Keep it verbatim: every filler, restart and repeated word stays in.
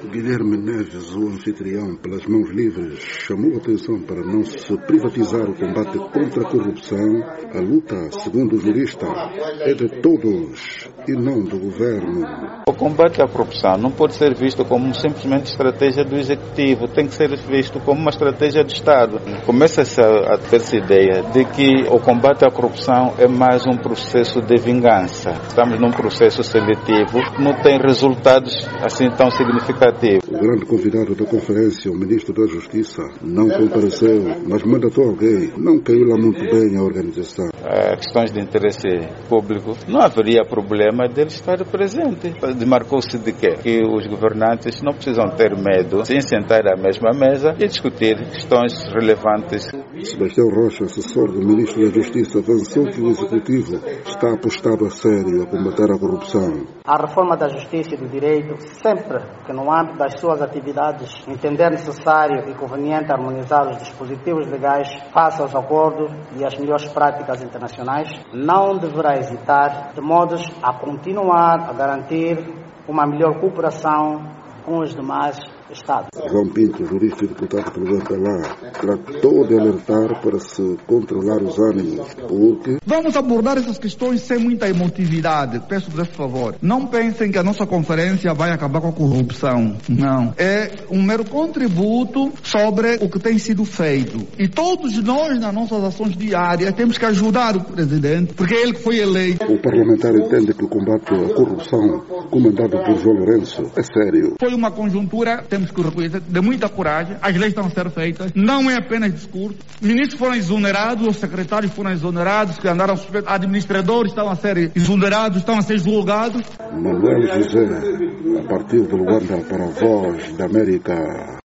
Guilherme Neves, o anfitrião, pelas mãos livres, chamou a atenção para não se privatizar o combate contra a corrupção. A luta, segundo o jurista, é de todos e não do governo. O combate à corrupção não pode ser visto como simplesmente estratégia do Executivo, tem que ser visto como uma estratégia do Estado. Começa-se a, a ter-se ideia de que o combate à corrupção é mais um processo de vingança. Estamos num processo seletivo que não tem resultados assim tão significativos. O grande convidado da conferência, o Ministro da Justiça, não compareceu, mas mandatou alguém. Não caiu lá muito bem a organização. É, questões de interesse público, não haveria problema dele estar presente. Demarcou-se de quê? Que os governantes não precisam ter medo de sentar à mesma mesa e discutir questões relevantes. Sebastião Rocha, assessor do Ministro da Justiça, avançou que o Executivo está apostado a sério a combater a corrupção. A reforma da Justiça e do Direito, sempre que no âmbito das suas atividades entender necessário e conveniente harmonizar os dispositivos legais face aos acordos e às melhores práticas internacionais, não deverá hesitar de modos a continuar a garantir uma melhor cooperação com os demais Estados. João Pinto, jurista e deputado pelo M P L A, tratou de alertar para se controlar os ânimos, porque... Vamos abordar essas questões sem muita emotividade. Peço por favor, não pensem que a nossa conferência vai acabar com a corrupção. Não. É um mero contributo sobre o que tem sido feito. E todos nós, nas nossas ações diárias, temos que ajudar o presidente, porque é ele que foi eleito. O parlamentar entende que o combate à corrupção, comandado por João Lourenço, é sério. Foi uma conjuntura, temos que reconhecer, de muita coragem. As leis estão a ser feitas. Não é apenas discurso. Ministros foram exonerados, os secretários foram exonerados, que andaram suspeitos, administradores estão a ser exonerados, estão a ser julgados. Manuel José, a partir de Luanda para a Voz da América.